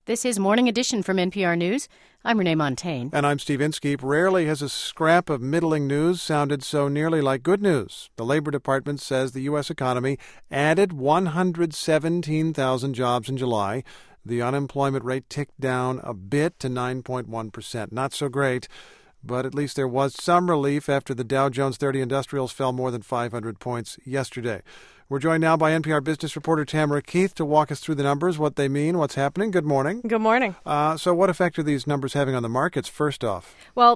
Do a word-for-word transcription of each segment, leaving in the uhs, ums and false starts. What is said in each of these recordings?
This is Morning Edition from N P R News. I'm Renee Montaigne. And I'm Steve Inskeep. Rarely has a scrap of middling news sounded so nearly like good news. The Labor Department says the U S economy added one hundred seventeen thousand jobs in July. The unemployment rate ticked down a bit to nine point one percent. Not so great, but at least there was some relief after the Dow Jones thirty Industrials fell more than five hundred points yesterday. We're joined now by N P R business reporter Tamara Keith to walk us through the numbers, what they mean, what's happening. Good morning. Good morning. Uh, so what effect are these numbers having on the markets, first off? Well,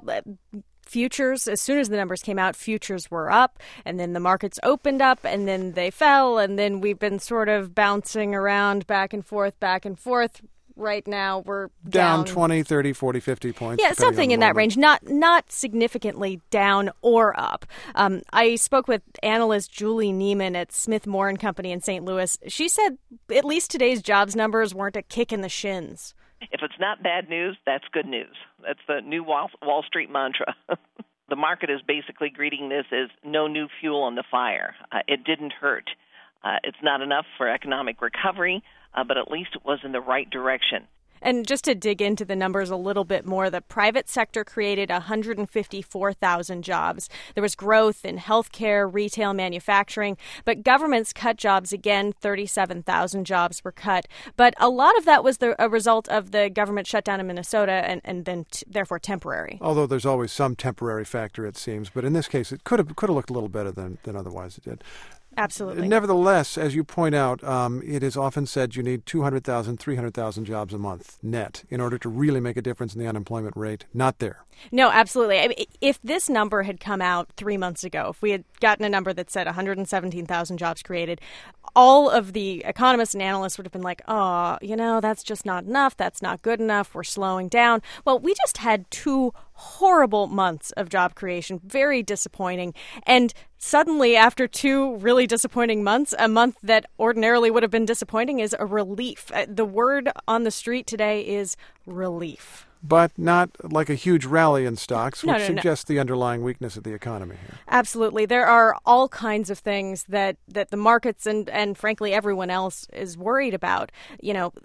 futures, as soon as the numbers came out, futures were up, and then the markets opened up, and then they fell, and then we've been sort of bouncing around back and forth, back and forth. Right now, we're down, down twenty, thirty, forty, fifty points. Yeah, something in that range, not not significantly down or up. Um, I spoke with analyst Julie Neiman at Smith Moore and Company in Saint Louis. She said at least today's jobs numbers weren't a kick in the shins. If it's not bad news, that's good news. That's the new Wall, Wall Street mantra. The market is basically greeting this as no new fuel on the fire. Uh, it didn't hurt. Uh, it's not enough for economic recovery, uh, but at least it was in the right direction. And just to dig into the numbers a little bit more, the private sector created one hundred fifty-four thousand jobs. There was growth in healthcare, retail, manufacturing, but governments cut jobs again. thirty-seven thousand jobs were cut. But a lot of that was the, a result of the government shutdown in Minnesota and, and then t- therefore temporary. Although there's always some temporary factor, it seems. But in this case, it could have could have looked a little better than, than otherwise it did. Absolutely. Nevertheless, as you point out, um, it is often said you need two hundred thousand, three hundred thousand jobs a month net in order to really make a difference in the unemployment rate. Not there. No, absolutely. I mean, if this number had come out three months ago, if we had gotten a number that said one hundred seventeen thousand jobs created, all of the economists and analysts would have been like, oh, you know, that's just not enough. That's not good enough. We're slowing down. Well, we just had two horrible months of job creation, very disappointing. And suddenly, after two really disappointing months, a month that ordinarily would have been disappointing is a relief. The word on the street today is relief. But not like a huge rally in stocks, which no, no, suggests no. the underlying weakness of the economy here. Absolutely. There are all kinds of things that, that the markets and, and frankly everyone else is worried about. You know,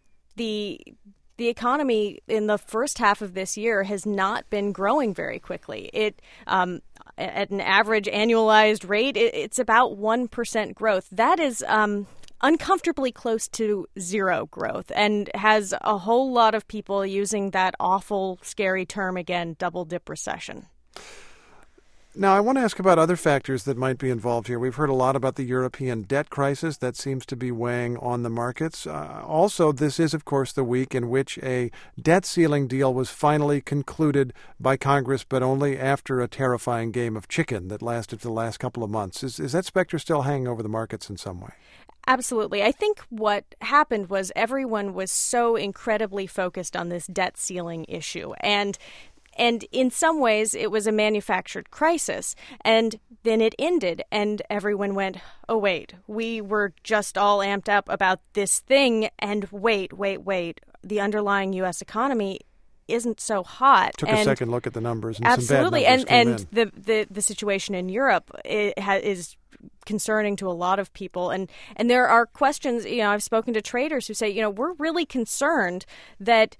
the the economy in the first half of this year has not been growing very quickly. It um, at an average annualized rate, it, it's about one percent growth. That is um, uncomfortably close to zero growth and has a whole lot of people using that awful, scary term again, double dip recession. Now, I want to ask about other factors that might be involved here. We've heard a lot about the European debt crisis that seems to be weighing on the markets. Uh, also, this is, of course, the week in which a debt ceiling deal was finally concluded by Congress, but only after a terrifying game of chicken that lasted for the last couple of months. Is, is that specter still hanging over the markets in some way? Absolutely. I think what happened was everyone was so incredibly focused on this debt ceiling issue. And And in some ways, it was a manufactured crisis. And then it ended, and everyone went, oh, wait, we were just all amped up about this thing. And wait, wait, wait, the underlying U S economy isn't so hot. Took and a second look at the numbers, and absolutely. some bad numbers and came and in. the, the, the situation in Europe it ha- is concerning to a lot of people. And, and there are questions, you know, I've spoken to traders who say, you know, we're really concerned that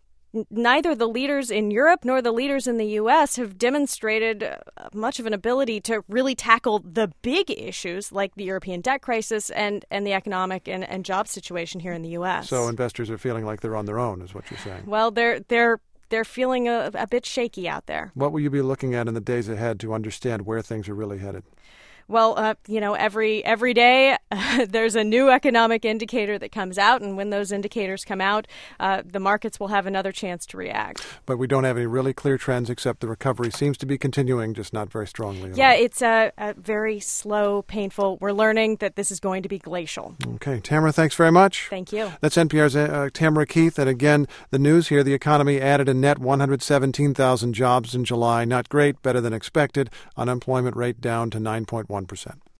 neither the leaders in Europe nor the leaders in the U S have demonstrated much of an ability to really tackle the big issues like the European debt crisis and, and the economic and, and job situation here in the U S. So investors are feeling like they're on their own, is what you're saying. Well, they're they're they're feeling a, a bit shaky out there. What will you be looking at in the days ahead to understand where things are really headed? Well, uh, you know, every every day uh, there's a new economic indicator that comes out. And when those indicators come out, uh, the markets will have another chance to react. But we don't have any really clear trends except the recovery seems to be continuing, just not very strongly. Yeah, it's a, a very slow, painful. We're learning that this is going to be glacial. Okay. Tamara, thanks very much. Thank you. That's N P R's uh, Tamara Keith. And again, the news here, the economy added a net one hundred seventeen thousand jobs in July. Not great, better than expected. Unemployment rate down to nine point one percent.